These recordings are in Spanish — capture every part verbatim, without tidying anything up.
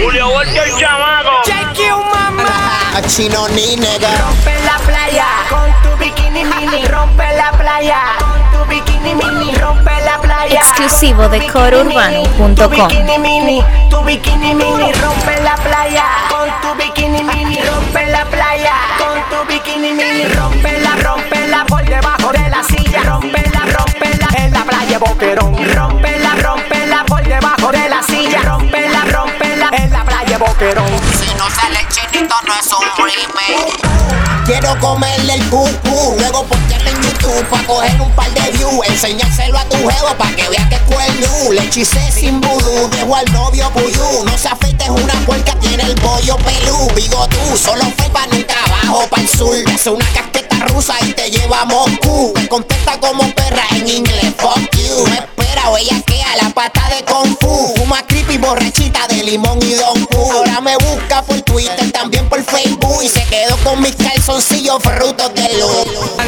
Julio Volta el chamaco. Check you, mamá. A chino ni nega. Rompe la playa con tu bikini mini. Rompe la playa con tu bikini mini. Rompe la playa. Exclusivo de coro urbano punto com. Tu bikini mini, tu bikini mini. Rompe la playa con tu bikini mini. Rompe la playa con tu bikini mini. Rompela, rompela por debajo de la silla. Rompela, rompela en la playa Boquerón. Rompela, rompela por debajo de la silla. Rompela, rompela en la playa Boquerón. Si no sale chinito no es un remake. Quiero comerle el cucú, luego postearlo en YouTube pa' coger un par de views. Enseñárselo a tu jevo pa' que vea que es cuerno. Le hechicé sin vudú, dejo al novio puyú. No se afeite, es una puerca, tiene el bollo pelú. Digo tú, solo fue pa' nunca abajo pa'l sur. Hace una casqueta rusa y te lleva a Moscú. Me contesta como perra en inglés, fuck you. Me espera o ella queda la pata de Kung Fu. Fuma creepy borrachita de limón y Don Q. Ahora me busca por Twitter, también por Facebook. Y se quedó con mis calzoncillos frutos de luz.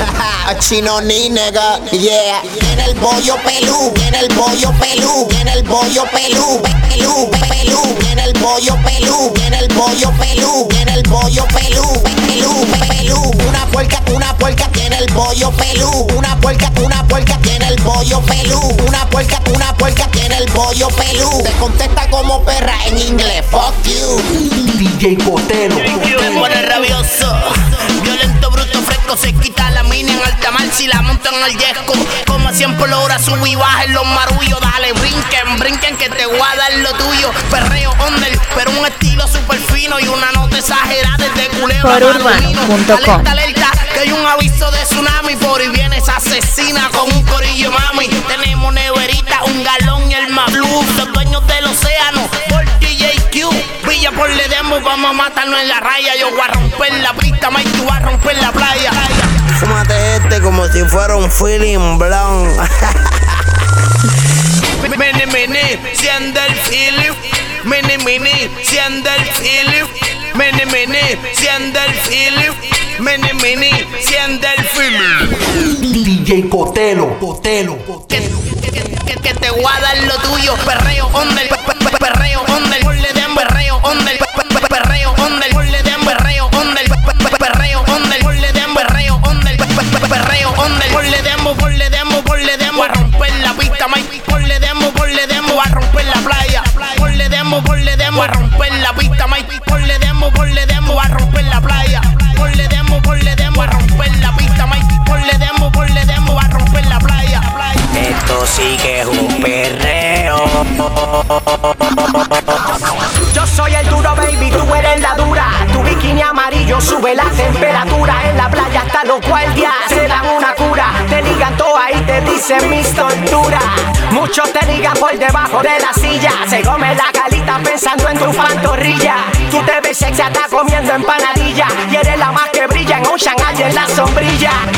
A chino ni nega, yeah. Tiene el bollo pelú, tiene el bollo pelú, tiene el bollo pelú, pelú, pelú, tiene el bollo pelú, tiene el bollo pelú, tiene el bollo pelú, pelú, pelú. Una puerca, una puerca tiene el bollo pelú, una puerca, una puerca tiene el bollo pelú, una puerca, una puerca tiene el bollo pelú. Te contesta como perra en inglés, fuck you. D J Cotelo. Te pone rabioso, violento, bruto, fresco. Se quita la mini en alta mar si la montan al yesco. Como siempre logra subir y baja en los marullos. Dale, brinquen, brinquen que te voy a dar lo tuyo. Perreo under, pero un estilo super fino y una nota exagerada desde Culebra. coro urbano punto com. Alerta, alerta, que hay un aviso de tsunami. Por ahí viene esa asesina con un corillo, mami. Tenemos neverita, un galón y el Mablu. Los dueños del océano, por D J Q. Villa por le demo, vamos a matarnos en la raya. Yo voy a romper la pista, Mike, tú vas a romper la playa. Fúmate este como si fuera un feeling blanc. Mini, mini, siendo el feeling. Mini, mini, siendo el feeling. Mini, mini, siendo el feeling. Mini, mini, siendo el feeling. D J Cotelo, Cotelo, Que, Cotelo. que, que, que te voy a dar lo tuyo. Perreo under, pe- pe- perreo under. Ponle de perreo under, pe- pe- perreo under. Ponle de perreo under, pe- pe- perreo under. Ponle de perreo under, pe- pe- perreo under. Ponle demo, ponle demo, ponle demo. A romper la pista, Mike. Ponle demo, ponle demo, a romper la playa. Ponle demo, ponle demo, a romper la pista, Mike. Ponle demo, ponle demo, a romper la playa. Ponle demo, ponle demo, a romper la pista, Mike. Ponle demo, ponle demo, a romper la playa. Esto sí que es un perreo. Yo soy el duro, baby, tú eres la dura. Tu bikini amarillo sube la temperatura. En la playa hasta los guardias se dan una cura. Te ligan todas y te dicen mis torturas. Muchos te ligan por debajo de la silla. Se come la calita pensando en tu pantorrilla. Tú te ves sexy hasta comiendo empanadilla. Y eres la más que brilla en Ocean allá en la sombrilla.